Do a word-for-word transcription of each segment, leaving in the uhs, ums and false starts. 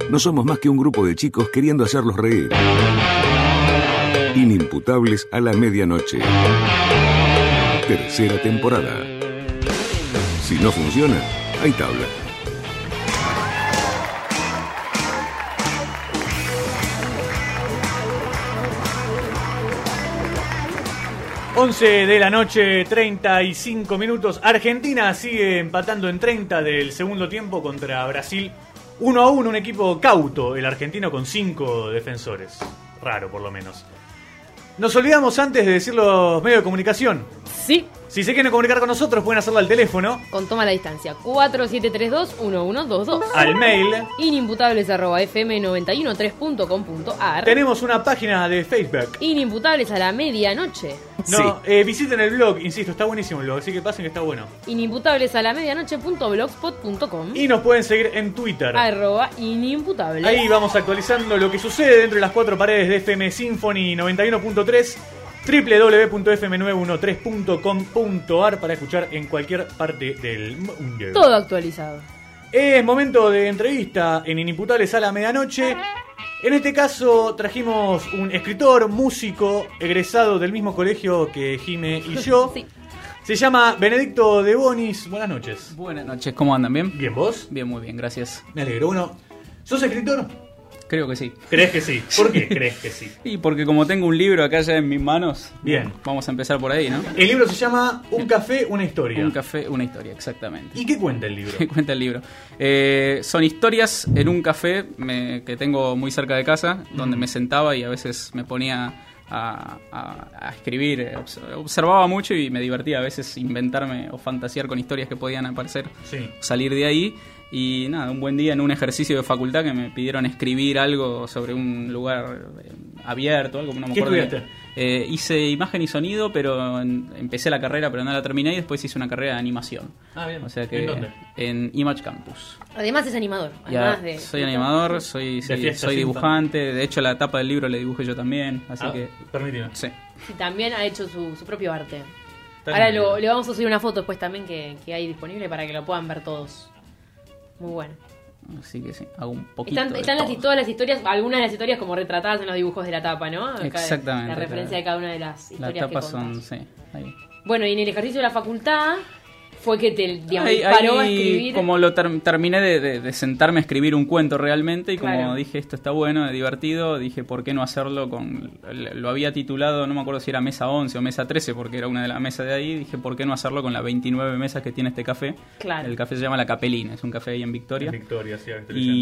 no somos más que un grupo de chicos queriendo hacerlos reír. Inimputables a la medianoche. Tercera temporada. Si no funciona, hay tabla. once de la noche, treinta y cinco minutos. Argentina sigue empatando en treinta del segundo tiempo contra Brasil. uno a uno, un equipo cauto, el argentino con cinco defensores. Raro, por lo menos. Nos olvidamos antes de decir los medios de comunicación. Sí. Si se quieren comunicar con nosotros, pueden hacerlo al teléfono. Con toma a la distancia. cuatro siete tres dos, uno uno dos dos. Al mail. Inimputables arroba f m noventa y uno tres punto com punto a r. Tenemos una página de Facebook. Inimputables a la medianoche. No, sí. eh, visiten el blog, insisto, está buenísimo el blog, así que pasen que está bueno. Inimputables a la medianoche punto blogspot punto com. Y nos pueden seguir en Twitter. Arroba inimputables. Ahí vamos actualizando lo que sucede dentro de las cuatro paredes de F M Symphony noventa y uno punto tres. doble u doble u doble u punto f m nueve uno tres punto com punto a r para escuchar en cualquier parte del mundo. Todo actualizado. Es momento de entrevista en Inimputables a la medianoche. En este caso trajimos un escritor, músico, egresado del mismo colegio que Jime y yo. Sí. Se llama Benedicto de Bonis. Buenas noches. Buenas noches, ¿cómo andan? ¿Bien? Bien, ¿vos? Bien, muy bien, gracias. Me alegro. Bueno, ¿sos escritor? Creo que sí. ¿Crees que sí? ¿Por qué crees que sí? Y porque como tengo un libro acá ya en mis manos, bien, vamos a empezar por ahí, ¿no? El libro se llama Un café, una historia. Un café, una historia, exactamente. ¿Y qué cuenta el libro? ¿Qué cuenta el libro? Eh, son historias en un café me, que tengo muy cerca de casa, donde mm. me sentaba y a veces me ponía a, a, a escribir. Observaba mucho y me divertía a veces inventarme o fantasear con historias que podían aparecer, sí. salir de ahí. Y nada, un buen día en un ejercicio de facultad que me pidieron escribir algo sobre un lugar eh, abierto, algo que no me ¿Qué acuerdo. estudiaste? Eh, hice imagen y sonido, pero en, empecé la carrera, pero no la terminé y después hice una carrera de animación. Ah, bien. O sea que, ¿En dónde? En Image Campus. Además es animador. Además ya, de, soy de animador, soy, de sí, soy dibujante. De hecho, la tapa del libro le dibujé yo también. Así ah, que. Permíteme. Sí. Y también ha hecho su, su propio arte. Está Ahora bien. lo, le vamos a subir una foto después también que, que hay disponible para que lo puedan ver todos. Muy bueno. Así que sí, hago un poquito. Están, de están las, todo. todas las historias, algunas de las historias como retratadas en los dibujos de la tapa, ¿no? Acá Exactamente. La referencia la, de cada una de las historias las tapas que son, contás. sí, ahí. Bueno, y en el ejercicio de la facultad fue que te digamos, Ahí, paró a ahí escribir. como lo ter- terminé de, de, de sentarme a escribir un cuento realmente y como Claro. dije esto está bueno, es divertido, dije por qué no hacerlo con, lo había titulado, no me acuerdo si era mesa once o mesa trece porque era una de las mesas de ahí, dije por qué no hacerlo con las veintinueve mesas que tiene este café. Claro. El café se llama La Capelina, es un café ahí en Victoria. En Victoria, sí,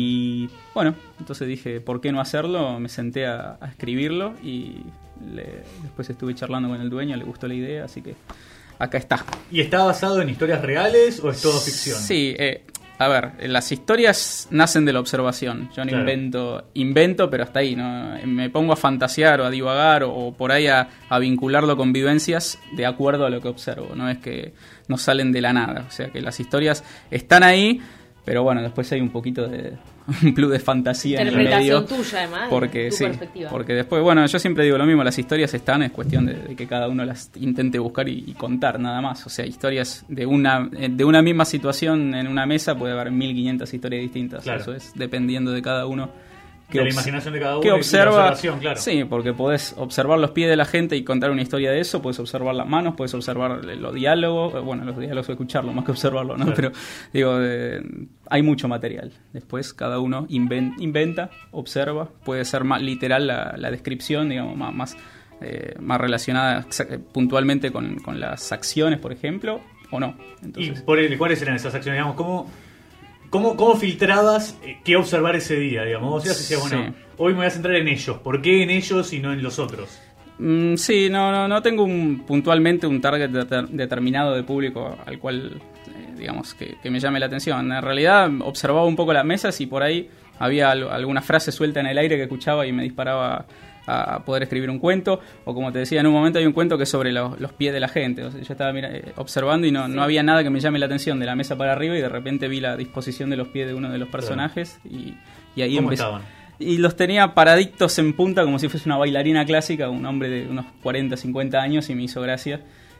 Y bueno, entonces dije, ¿por qué no hacerlo? Me senté a, a escribirlo y le- después estuve charlando con el dueño, le gustó la idea, así que acá está. ¿Y está basado en historias reales o es todo ficción? Sí, eh, a ver, las historias nacen de la observación. Yo no Claro. invento, invento, pero hasta ahí, ¿no? Me pongo a fantasear o a divagar o, o por ahí a, a vincularlo con vivencias de acuerdo a lo que observo. No es que no salen de la nada. O sea que las historias están ahí, pero bueno, después hay un poquito de un plus de fantasía en el medio. Interpretación tuya, además, Porque tu sí, perspectiva. porque después, bueno, yo siempre digo lo mismo, las historias están, es cuestión de, de que cada uno las intente buscar y, y contar nada más. O sea, historias de una de una misma situación en una mesa puede haber mil quinientas historias distintas. Claro. Eso es dependiendo de cada uno. De la imaginación de cada uno que y la observa, observación, claro. Sí, porque podés observar los pies de la gente y contar una historia de eso, podés observar las manos, podés observar los diálogos, bueno, los diálogos escucharlo más que observarlo, ¿no? Claro. Pero digo, eh, hay mucho material. Después cada uno inven- inventa, observa, puede ser más literal la, la descripción, digamos, más, más, eh, más relacionada exa- puntualmente con, con las acciones, por ejemplo, o no. Entonces, ¿Y por el, cuáles eran esas acciones? Digamos, ¿cómo, cómo, cómo filtrabas eh, qué observar ese día? Digamos, vos decías, bueno, Sí. hoy me voy a centrar en ellos. ¿Por qué en ellos y no en los otros? Mm, sí, no, no, no tengo un, puntualmente un target de- determinado de público al cual, eh, digamos, que, que me llame la atención. En realidad observaba un poco las mesas y por ahí había al- alguna frase suelta en el aire que escuchaba y me disparaba a poder escribir un cuento. O como te decía, en un momento hay un cuento que es sobre los, los pies de la gente. O sea, yo estaba mira, eh, observando y no, no había nada que me llame la atención de la mesa para arriba y de repente vi la disposición de los pies de uno de los personajes y, y ahí ¿Cómo empecé. estaban? Y los tenía paraditos en punta como si fuese una bailarina clásica, un hombre de unos cuarenta, cincuenta años, y me hizo gracia.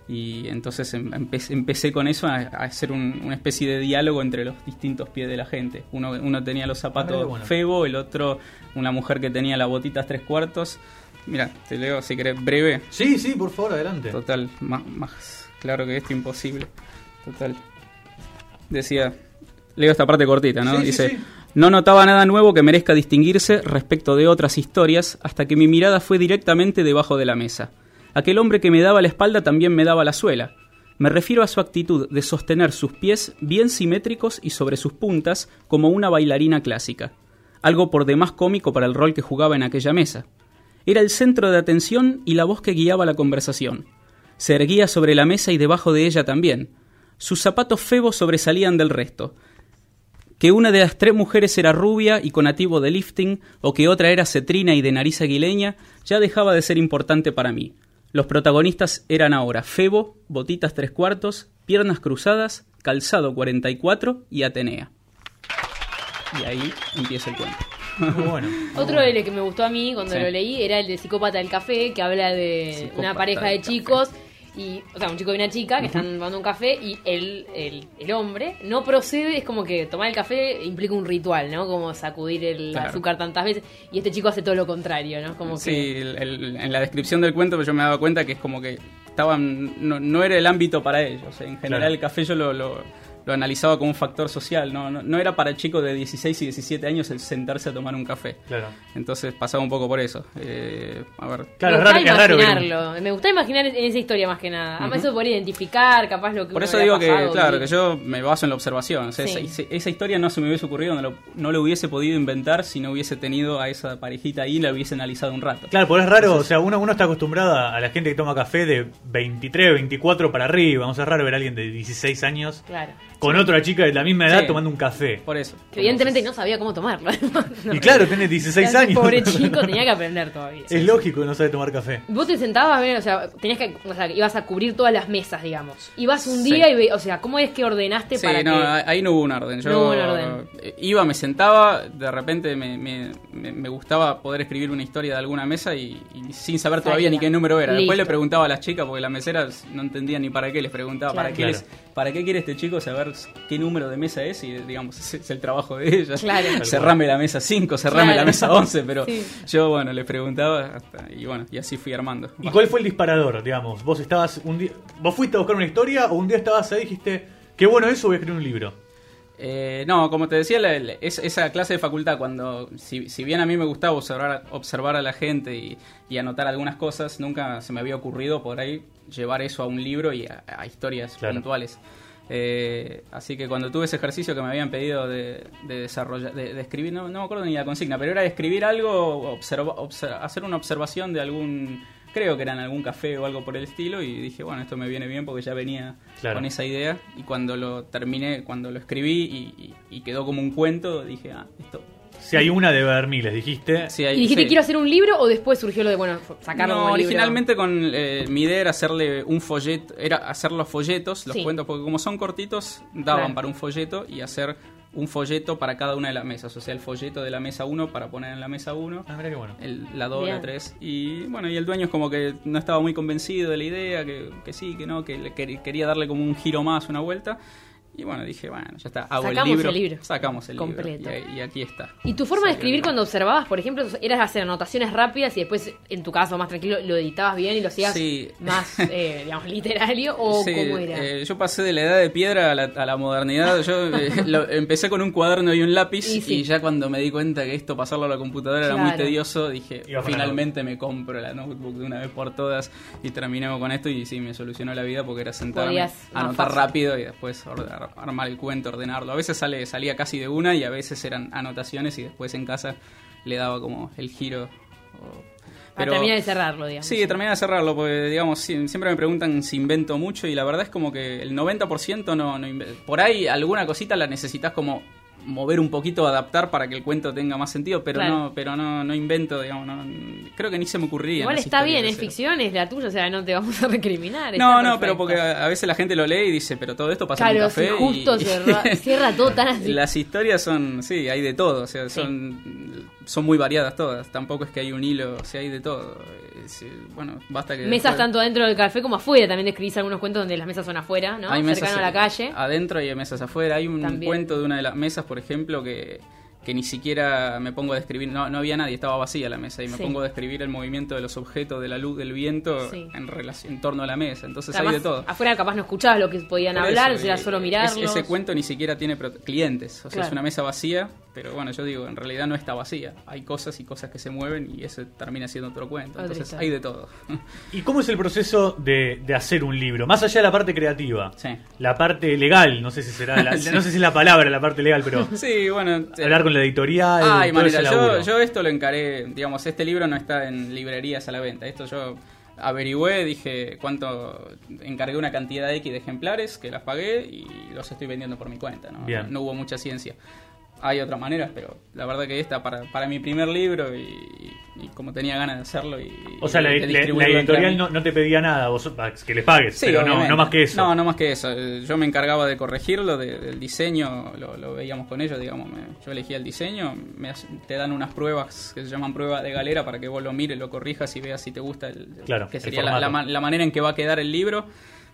Y entonces empe- empecé con eso a, a hacer un, una especie de diálogo entre los distintos pies de la gente. Uno, uno tenía los zapatos bueno. Febo, el otro una mujer que tenía las botitas tres cuartos. Mira, te leo si querés breve. Sí, sí, por favor, adelante. Total, más, más claro que esto imposible. Total. Decía, leo esta parte cortita, ¿no? Sí, Dice, sí, sí. No notaba nada nuevo que merezca distinguirse respecto de otras historias hasta que mi mirada fue directamente debajo de la mesa. Aquel hombre que me daba la espalda también me daba la suela. Me refiero a su actitud de sostener sus pies bien simétricos y sobre sus puntas como una bailarina clásica. Algo por demás cómico para el rol que jugaba en aquella mesa. Era el centro de atención y la voz que guiaba la conversación. Se erguía sobre la mesa y debajo de ella también. Sus zapatos febos sobresalían del resto. Que una de las tres mujeres era rubia y con ativo de lifting, o que otra era cetrina y de nariz aguileña, ya dejaba de ser importante para mí. Los protagonistas eran ahora Febo, botitas tres cuartos, piernas cruzadas, calzado cuarenta y cuatro y Atenea. Y ahí empieza el cuento. Muy bueno. Muy Otro bueno. de los que me gustó a mí cuando Sí. lo leí era el de Psicópata del Café, que habla de Psicópata una pareja de del chicos, y, o sea, un chico y una chica que uh-huh. están tomando un café y el, el, el hombre no procede, es como que tomar el café implica un ritual, ¿no? Como sacudir el claro. azúcar tantas veces, y este chico hace todo lo contrario, ¿no? Como sí, que... el, el, en la descripción del cuento yo me daba cuenta que es como que estaban no, no era el ámbito para ellos. En general claro. el café yo lo, lo, lo analizaba como un factor social, ¿no? No, no era para chicos de dieciséis y diecisiete años el sentarse a tomar un café. Claro. Entonces pasaba un poco por eso. Eh, a ver. Claro, me es gusta raro, imaginarlo. es raro. Me gusta imaginar en esa historia más que nada. Además uh-huh. eso podría identificar, capaz lo que Por uno eso digo pasado, que, claro, y... que yo me baso en la observación. O sea, sí. esa, esa historia no se me hubiese ocurrido, no lo, no lo hubiese podido inventar si no hubiese tenido a esa parejita ahí y la hubiese analizado un rato. Claro, pero es raro, Entonces, o sea, uno, uno está acostumbrado a la gente que toma café de veintitrés, veinticuatro para arriba. Vamos, es raro ver a alguien de dieciséis años claro. con otra chica de la misma edad sí. tomando un café. Por eso. Que evidentemente no sabía cómo tomarlo. no, y claro, tiene dieciséis años. Pobre chico, tenía que aprender todavía. Es lógico que no sabe tomar café. Vos te sentabas, o sea, tenías que, o sea, ibas a cubrir todas las mesas, digamos. Ibas un sí. día y, ve, o sea, ¿cómo es que ordenaste sí, para no, que...? ahí no hubo un orden. Yo no hubo un orden. Iba, me sentaba, de repente me, me, me, me gustaba poder escribir una historia de alguna mesa y, y sin saber todavía Salida. ni qué número era. Listo. Después le preguntaba a las chicas, porque las meseras no entendían ni para qué, les preguntaba claro. para qué claro. les, para qué quiere este chico saber qué número de mesa es y digamos, ese es el trabajo de ella. Claro. Cerrame la mesa cinco, cerrame claro. la mesa once, pero sí. yo, bueno, le preguntaba hasta, y bueno, y así fui armando. ¿Y cuál fue el disparador, digamos? Vos estabas un día, vos fuiste a buscar una historia o un día estabas ahí y dijiste, qué bueno eso, voy a escribir un libro? Eh, no, como te decía, la, la, es, esa clase de facultad, cuando si, si bien a mí me gustaba observar, observar a la gente y, y anotar algunas cosas, nunca se me había ocurrido por ahí llevar eso a un libro y a, a historias claro. puntuales. Eh, así que cuando tuve ese ejercicio que me habían pedido de, de desarrollar, de, de escribir, no, no me acuerdo ni la consigna, pero era de escribir algo, observa, observa, hacer una observación de algún, creo que era en algún café o algo por el estilo, y dije, bueno, esto me viene bien porque ya venía claro. con esa idea, y cuando lo terminé, cuando lo escribí y, y, y quedó como un cuento, dije, ah, esto... Si hay una debe haber miles, dijiste. Sí, hay, ¿Y dijiste sí. quiero hacer un libro o después surgió lo de, bueno, sacarlo no, como libro? originalmente con eh, mi idea era hacerle un folleto, era hacer los folletos, los sí. cuentos, porque como son cortitos, daban claro. para un folleto y hacer un folleto para cada una de las mesas. O sea, el folleto de la mesa uno para poner en la mesa uno, ah, mira qué bueno. el, la dos, la tres. Y bueno, y el dueño es como que no estaba muy convencido de la idea, que, que sí, que no, que le, que quería darle como un giro más, una vuelta. Y bueno, dije, bueno, ya está, hago Sacamos el libro. el libro. Sacamos el completo. libro. Y, y aquí está. ¿Y tu forma de escribir cuando observabas, por ejemplo, eras hacer anotaciones rápidas y después, en tu caso, más tranquilo, lo editabas bien y lo hacías sí. más, eh, digamos, literario? ¿O sí, cómo era? Eh, yo pasé de la edad de piedra a la, a la modernidad. Yo eh, lo, empecé con un cuaderno y un lápiz y, sí. y ya cuando me di cuenta que esto, pasarlo a la computadora, claro. era muy tedioso, dije, finalmente me compro la notebook de una vez por todas y terminemos con esto. Y sí, me solucionó la vida porque era sentarme, anotar fácil. rápido y después ar- armar el cuento, ordenarlo. A veces sale, salía casi de una y a veces eran anotaciones y después en casa le daba como el giro. O... Pero, a terminar de cerrarlo, digamos. Sí, terminar de cerrarlo, porque digamos, siempre me preguntan si invento mucho y la verdad es como que el noventa por ciento no, no invento. Por ahí alguna cosita la necesitas como mover un poquito, adaptar para que el cuento tenga más sentido, pero claro. no pero no, no invento, digamos, no, creo que ni se me ocurría. Igual está bien, es ficción, es la tuya, o sea, no te vamos a recriminar. No, no, pero porque a, a veces la gente lo lee y dice, pero todo esto pasa claro, en un café. Sí, justo y, cierra, cierra todo tan así. Las historias son, sí, hay de todo, o sea, son, sí. son muy variadas todas, tampoco es que hay un hilo, o sea, hay de todo. sí, bueno, basta que... Mesas después... tanto dentro del café como afuera. También describís algunos cuentos donde las mesas son afuera, ¿no? Hay mesas cercano a la calle. Adentro y hay mesas afuera. Hay un También. cuento de una de las mesas, por ejemplo, que... que ni siquiera me pongo a describir, no, no había nadie, estaba vacía la mesa, y me Sí. pongo a describir el movimiento de los objetos, de la luz, del viento, Sí. en relación en torno a la mesa. Entonces Además, hay de todo. afuera capaz no escuchabas lo que podían Por hablar, eso, era y- solo es- mirarlos. Ese cuento ni siquiera tiene pro- clientes, o sea, Claro. es una mesa vacía, pero bueno, yo digo, en realidad no está vacía. Hay cosas y cosas que se mueven y ese termina siendo otro cuento. Otra Entonces historia. hay de todo. ¿Y cómo es el proceso de, de hacer un libro? Más allá de la parte creativa, Sí. la parte legal, no sé si será la- Sí. no sé si es la palabra la parte legal, pero Sí, bueno. eh, hablar con la editorial, Ay, todo manera, ese yo, laburo. yo esto lo encaré, digamos, este libro no está en librerías a la venta. Esto yo averigüé, dije cuánto, encargué una cantidad X de ejemplares que las pagué y los estoy vendiendo por mi cuenta. No, Bien. no hubo mucha ciencia. Hay otras maneras, pero la verdad que esta para, para mi primer libro y, y como tenía ganas de hacerlo y O sea, la, de la- distribuirlo la entre editorial mí. no, no te pedía nada, vos que les pagues, Sí, pero no, obviamente. no más que eso. No, no más que eso. Eh, Yo me encargaba de corregirlo, de- del diseño, lo, lo veíamos con ellos, digamos. me- yo elegía el diseño, me hace- te dan unas pruebas que se llaman pruebas de galera para que vos lo mires, lo corrijas y veas si te gusta, el, Claro, que el sería la, la formato. ma- la manera en que va a quedar el libro.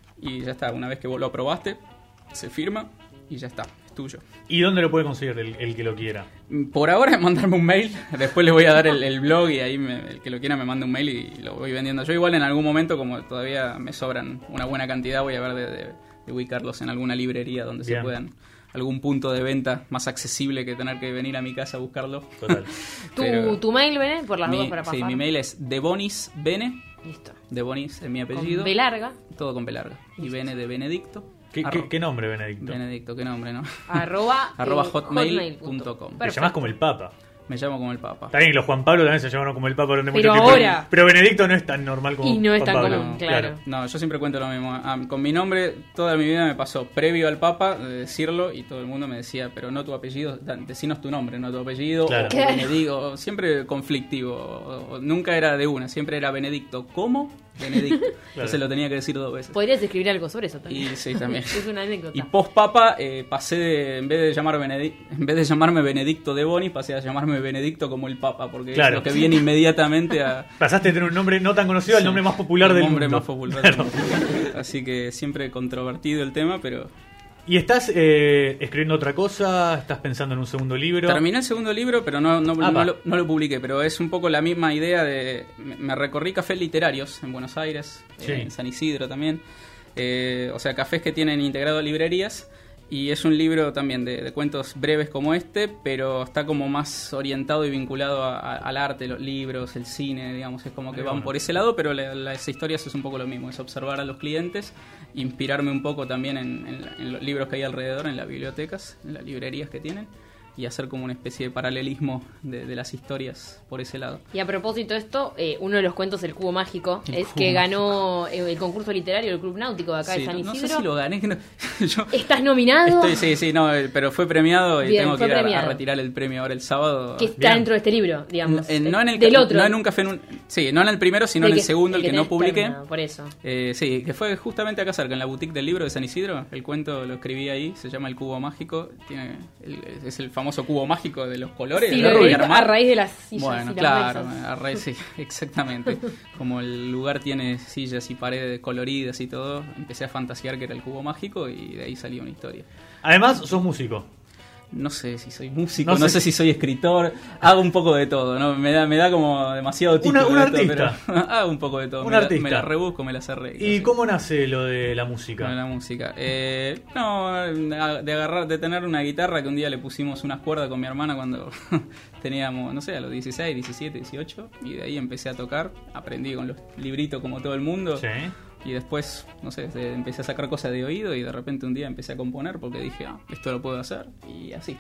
Y ya está, una vez que vos lo aprobaste, se firma y ya está, es tuyo. ¿Y dónde lo puede conseguir el, el que lo quiera? Por ahora mandarme un mail, después les voy a dar el, el blog y ahí me- el que lo quiera me manda un mail y lo voy vendiendo. Yo igual en algún momento, como todavía me sobran una buena cantidad, voy a ver de, de- de ubicarlos en alguna librería donde Bien. se puedan, algún punto de venta más accesible que tener que venir a mi casa a buscarlo. Total. ¿Tu, Pero- tu mail, Bene? Por las Mi- dudas para pasar. sí, mi mail es debonisbene, Listo. Debonis es mi Con apellido, B larga, todo con B larga, y Bene de Benedicto. ¿Qué, Arro- qué, qué nombre, Benedicto? Benedicto, qué nombre, ¿no? arroba, Arroba eh, hotmail punto com. Te Perfecto. llamás como el Papa. Me llamo como el Papa. Está bien que los Juan Pablo también se llamaron como el Papa durante Pero mucho tiempo. ahora- Pero Benedicto no es tan normal como Y no es Juan tan Pablo. común, claro. No, yo siempre cuento lo mismo. Ah, con mi nombre, toda mi vida me pasó previo al Papa de decirlo y todo el mundo me decía, pero no tu apellido, da- decinos tu nombre, no tu apellido, Claro. o, o Claro. Benedicto, siempre conflictivo, o- o nunca era de una, siempre era Benedicto. ¿Cómo? Benedicto. Entonces lo tenía que decir dos veces. Podrías escribir algo sobre eso también. Y sí, también. Es una anécdota. Y post Papa eh, pasé de, en vez de llamar Benedic- en vez de llamarme Benedicto de Boni, pasé a llamarme Benedicto como el Papa, porque Claro. es lo que viene inmediatamente a Pasaste de tener un nombre no tan conocido al Sí, nombre más popular el del nombre mundo. más popular Claro. del mundo. Así que siempre controvertido el tema, pero ¿Y estás eh, escribiendo otra cosa? ¿Estás pensando en un segundo libro? terminé el segundo libro, pero no, no, Ah, no va. lo, no lo publiqué. Pero es un poco la misma idea de... Me me recorrí cafés literarios en Buenos Aires, Sí. eh, en San Isidro también. Eh, o sea, cafés que tienen integrado librerías. Y es un libro también de, de cuentos breves como este, pero está como más orientado y vinculado a- a- al arte, los libros, el cine, digamos. Es como que Muy van bueno. por ese lado, pero la- las historias es un poco lo mismo. Es observar a los clientes, inspirarme un poco también en, en la- en los libros que hay alrededor, en las bibliotecas, en las librerías que tienen. Y hacer como una especie de paralelismo de, de las historias por ese lado. Y a propósito de esto, eh, uno de los cuentos, El Cubo Mágico, El es Cubo que Mágico. ganó eh, el concurso literario del Club Náutico de acá Sí, de San no, no Isidro. sé si lo gané. que no- yo- ¿Estás nominado? Estoy, sí, sí, no, eh, pero fue premiado y Bien, tengo que fue ir a- a, premiado. retirar el premio ahora el sábado. Que está Bien. dentro de este libro, digamos. Eh, no en el del ca- otro. no en un café en un- sí, no en el primero, sino Del en el segundo, el que, no tenés publiqué. terminado, por eso. Eh, sí, que fue justamente acá cerca, en la boutique del libro de San Isidro. El cuento lo escribí ahí, se llama El Cubo Mágico. Tiene el- es el famoso cubo mágico de los colores. Sí, de lo Rubio leí Armar. a raíz de las sillas Bueno, y las claro, mesas. a raíz, sí, exactamente. Como el lugar tiene sillas y paredes coloridas y todo, empecé a fantasear que era el cubo mágico y de ahí salió una historia. Además, sos músico. No sé si soy músico, No no, sé. sé si soy escritor, hago un poco de todo, ¿no? Me da, me da como demasiado título. un de todo, artista. pero hago un poco de todo. Un me, la- artista. me la rebusco, me las arreglo. ¿Y sí. cómo nace lo de la música? Con la música. Eh, no, de agarrar, de tener una guitarra que un día le pusimos unas cuerdas con mi hermana cuando teníamos, no sé, a los dieciséis, diecisiete, dieciocho, y de ahí empecé a tocar, aprendí con los libritos como todo el mundo. Sí. Y después, no sé, de- empecé a sacar cosas de oído y de repente un día empecé a componer porque dije, ah, esto lo puedo hacer. Y así.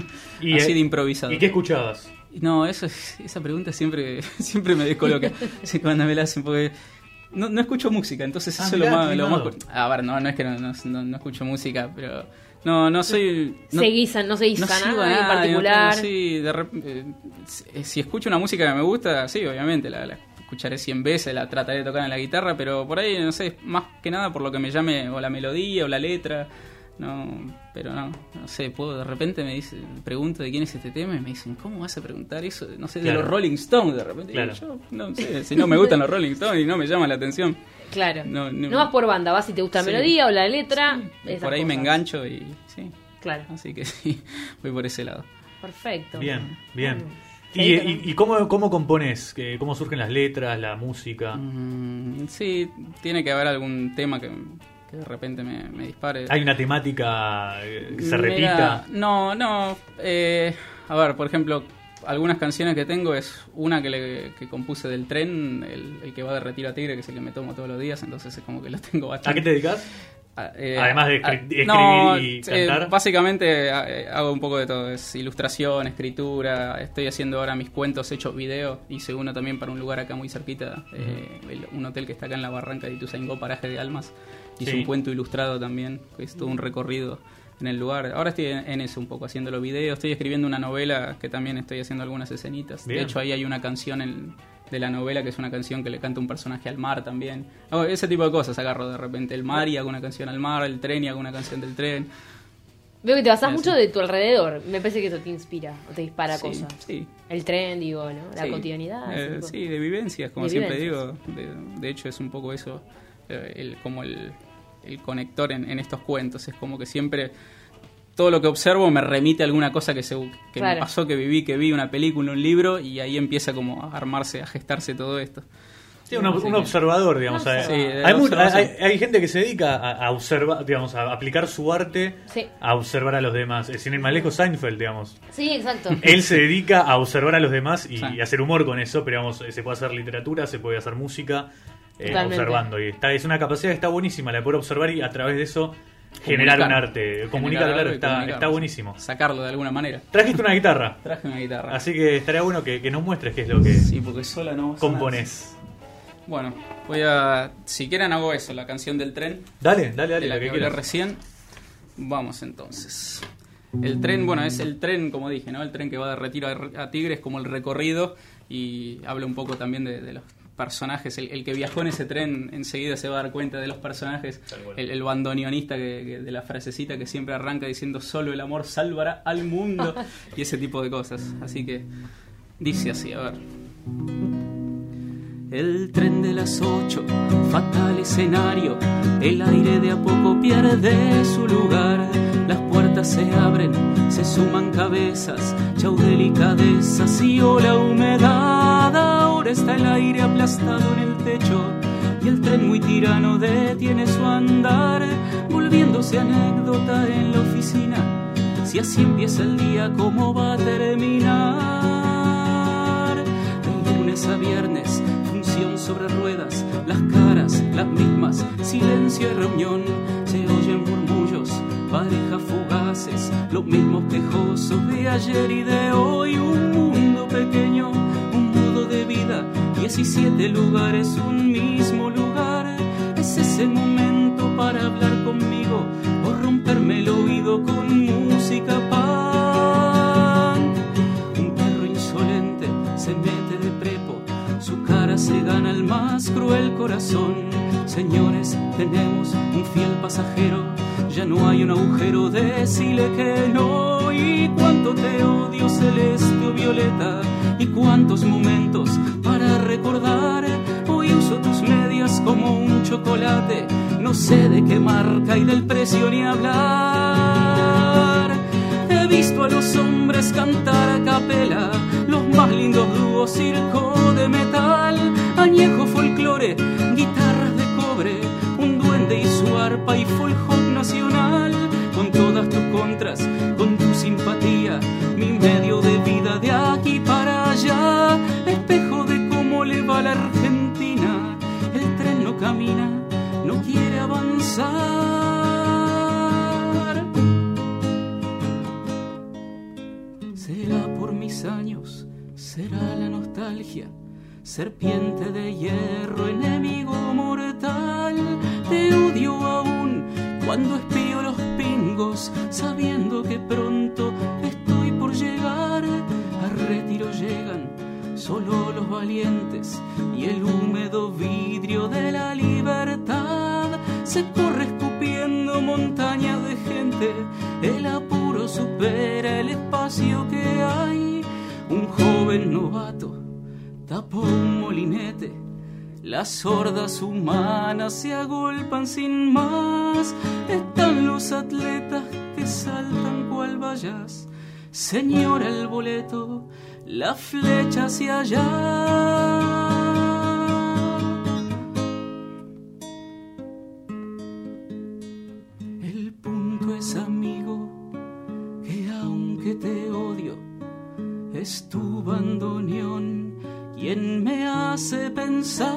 Y, así eh, de improvisado. ¿Y qué escuchabas? No, eso es- esa pregunta siempre, siempre me descoloca. Sí, cuando me la hacen, porque no, no escucho música, entonces Ah, eso mirá, es lo más, qué lo más. mimado. A ver, no, no es que no, no, no- no escucho música, pero. No, no soy. No, Seguís a- no seguís no a sigo nada en nadie, no particular. tengo- sí, de rep- eh, si, si escucho una música que me gusta, sí, obviamente la, la escucharé cien veces, la trataré de tocar en la guitarra, pero por ahí, no sé, más que nada por lo que me llame o la melodía o la letra. No, pero no, no sé, puedo, de repente me dice, pregunto de quién es este tema y me dicen, ¿cómo vas a preguntar eso? No sé, Claro. de los Rolling Stones, de repente. Claro. Y yo, no sé, si no me gustan los Rolling Stones y no me llama la atención. Claro. No, No, no- vas por banda, vas si te gusta la Sí. melodía o la letra. Y esas por ahí me cosas. engancho y sí, Claro. así que sí, voy por ese lado. Perfecto. Bien, bien. Bueno. ¿Y, y, y cómo, cómo compones? ¿Qué- ¿Cómo surgen las letras, la música? Mm, sí, tiene que haber algún tema que, que de repente me, me dispare. ¿Hay una temática eh, que se Mira, repita? No, no. eh, a ver, por ejemplo, algunas canciones que tengo es una que, le, que compuse del tren, el, el que va de Retiro a Tigre, que es el que me tomo todos los días, entonces es como que lo tengo bastante. ¿A qué te dedicas? Ah, eh, Además de ah, escri- escribir no, y eh, cantar. básicamente eh, hago un poco de todo, es ilustración, escritura, estoy haciendo ahora mis cuentos hechos video, hice uno también para un lugar acá muy cerquita, eh, el- un hotel que está acá en la barranca de Ituzaingó, Paraje de Almas, hice Sí. un cuento ilustrado también, que es todo un recorrido en el lugar. Ahora estoy en, en eso un poco, haciendo los videos, estoy escribiendo una novela que también estoy haciendo algunas escenitas, Bien. de hecho ahí hay una canción en... de la novela, que es una canción que le canta un personaje al mar también. Hago ese tipo de cosas, agarro de repente el mar y hago una canción al mar, el tren y hago una canción del tren. Veo que te basás Sí, mucho sí. de tu alrededor. Me parece que eso te inspira o te dispara Sí, cosas. sí. El tren, digo, ¿no? La Sí. cotidianidad. ese Eh, tipo. sí, de vivencias, como De siempre vivencias. digo. De, de hecho es un poco eso, eh, el, como el, el conector en, en estos cuentos. Es como que siempre... todo lo que observo me remite a alguna cosa que, se, que Claro. me pasó, que viví, que vi, una película, un libro, y ahí empieza como a armarse, a gestarse todo esto. Sí, un, Así un que- observador, digamos. Un hay- Sí, de hay, mu- observación. hay- hay gente que se dedica a, a observar, digamos, a aplicar su arte Sí. a observar a los demás. Eh, Sin ir más lejos, Seinfeld, digamos. Sí, exacto. Él se dedica a observar a los demás y, Sí. y hacer humor con eso, pero digamos, eh, se puede hacer literatura, se puede hacer música eh, Totalmente. observando. Y está, es una capacidad que está buenísima, la de poder observar y a través de eso generar un Comunicar. arte. Comunicar, Generar claro, algo y está, comunicarlo, está sí. buenísimo. Sacarlo de alguna manera. Trajiste una guitarra, Traje una guitarra. así que estaría bueno que, que nos muestres qué es lo que Sí, porque sola no vas a compones. Bueno, voy a... Si quieren hago eso, la canción del tren, Dale, dale, dale, de la lo que que hablé quieras. recién. Vamos entonces. El tren, bueno, es el tren, como dije, ¿no? El tren que va de Retiro a, a Tigre, es como el recorrido, y habla un poco también de, de los personajes. El, el que viajó en ese tren enseguida se va a dar cuenta de los personajes. Tal cual. El, el bandoneonista que, que- de la frasecita que siempre arranca diciendo solo el amor salvará al mundo, y ese tipo de cosas. Así que dice así, a ver. El tren de las ocho, fatal escenario, el aire de a poco pierde su lugar, las puertas se abren, se suman cabezas, chau delicadezas y hola humedad, ahora está el aire aplastado en el techo y el tren muy tirano detiene su andar, volviéndose anécdota en la oficina, si así empieza el día, ¿cómo va a terminar? De lunes a viernes, función sobre ruedas, las caras las mismas, silencio y reunión, se oyen murmullos, parejas fugaces, los mismos quejosos de ayer y de hoy, un mundo pequeño, un modo de vida, diecisiete lugares, un mismo lugar, es ese momento para hablar conmigo o romperme el oído con música pan. Un perro insolente se mete de prepo, su cara se gana el más cruel corazón. Señores, tenemos un fiel pasajero, ya no hay un agujero, decile que no. Y cuánto te odio, celeste o violeta, y cuántos momentos para recordar. Hoy uso tus medias como un chocolate, no sé de qué marca y del precio ni hablar. He visto a los hombres cantar a capela, los más lindos dúos, circo de metal, añejo folclore, guitarras de cobre, un duende y su arpa y folk nacional, con todas tus contras, con tu simpatía, mi medio de vida de aquí para allá, espejo de cómo le va a la Argentina, el tren no camina, no quiere avanzar. Será por mis años, será la nostalgia, serpiente de hierro, enemigo mortal, te odio aún cuando espío los pingos, sabiendo que pronto estoy por llegar, a Retiro llegan solo los valientes y el húmedo vidrio de la libertad se corre escupiendo montañas de gente, el apuro supera el espacio que hay. Un joven novato tapó un molinete, las hordas humanas se agolpan sin más. Están los atletas que saltan cual vallas, señora el boleto, la flecha hacia allá. El punto es, amigo, que aunque te odio, es tu bandoneón quien me hace pensar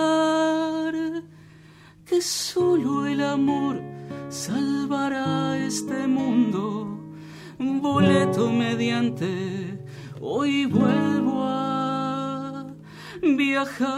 que solo el amor salvará este mundo. Boleto mediante, hoy vuelvo a viajar.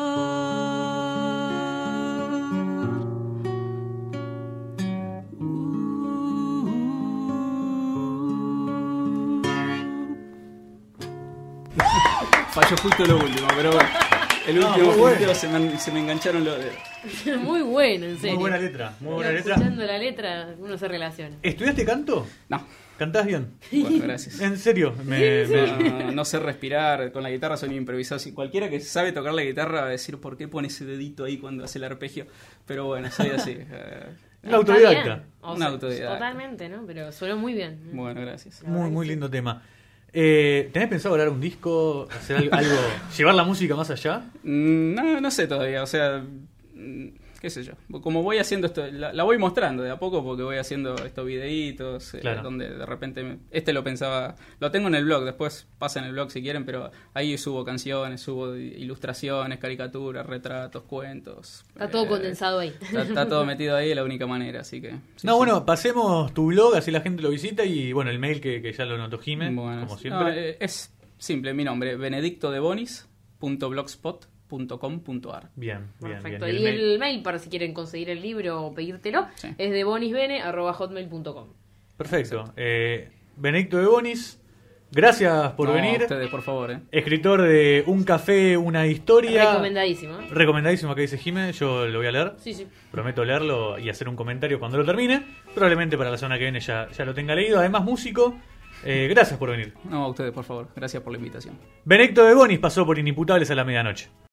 Falló justo lo último, pero bueno. El último muy bueno. punteo se me, se me engancharon los dedos. Muy bueno, en serio. Muy buena letra, muy buena Iba letra. Escuchando la letra, uno se relaciona. ¿Estudiaste canto? No, ¿Cantás bien? bueno, gracias. En serio, me, me- No, no sé respirar, con la guitarra soy improvisado. Si cualquiera que sabe tocar la guitarra va a decir por qué pone ese dedito ahí cuando hace el arpegio. Pero bueno, soy así. eh, un autodidacta. Está bien. O Un sea, autodidacta. Totalmente, ¿no? Pero sonó muy bien. Bueno, gracias. Muy, muy lindo tema. Eh, ¿Tenés pensado grabar un disco? ¿Hacer algo, algo- llevar la música más allá? Mm, No, no sé todavía, o sea, mm, qué sé yo. Como voy haciendo esto, la, la voy mostrando de a poco porque voy haciendo estos videitos, eh, Claro. donde de repente, me- este lo pensaba, lo tengo en el blog, después pasa en el blog si quieren, pero ahí subo canciones, subo ilustraciones, caricaturas, retratos, cuentos. Está todo eh, condensado ahí. Está, está todo metido ahí de la única manera, así que... sí, No, sí. bueno, pasemos tu blog, así la gente lo visita y bueno, el mail que, que ya lo notó Jimé, Bueno, como no, siempre. eh, es simple, mi nombre, benedicto de bonis punto blogspot punto com punto ar. Bien, bien, Perfecto. bien. Y mail? el mail para si quieren conseguir el libro o pedírtelo Sí. es de bonisbene arroba hotmail punto com. Perfecto. Eh, Benedicto de Bonis, gracias por No, venir. ustedes, por favor, eh. Escritor de Un café, una historia. Recomendadísimo. ¿eh? Recomendadísimo que dice Jimé, yo lo voy a leer. Sí, sí. Prometo leerlo y hacer un comentario cuando lo termine. Probablemente para la semana que viene ya, ya lo tenga leído. Además, músico. Eh, gracias por venir. No, a ustedes, por favor. Gracias por la invitación. Benedicto de Bonis pasó por Inimputables a la medianoche.